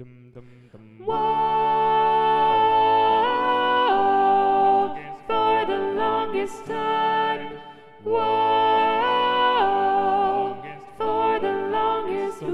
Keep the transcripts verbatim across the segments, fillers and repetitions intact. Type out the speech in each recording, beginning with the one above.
Whoa, for the longest time. Whoa, for the longest.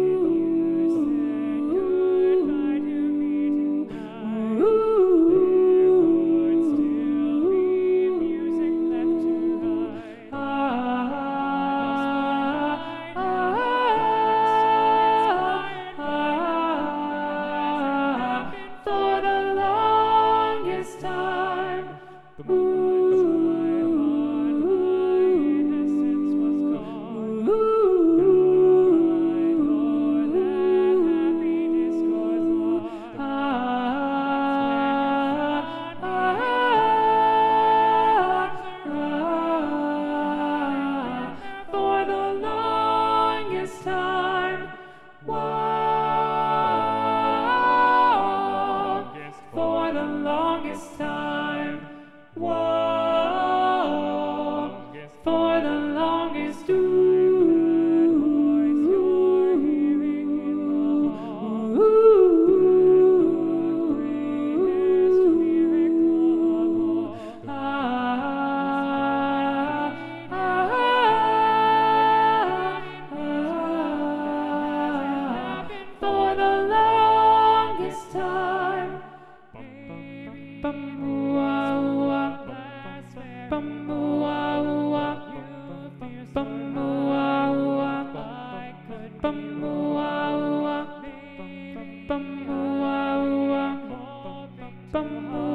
For the longest time. For the longest time. Whoa, for the longest time. Whoa, for the longest. For the longest time. Bum wah wah, bum wah wah, bum wah wah, bum wah wah, bum wah wah, bum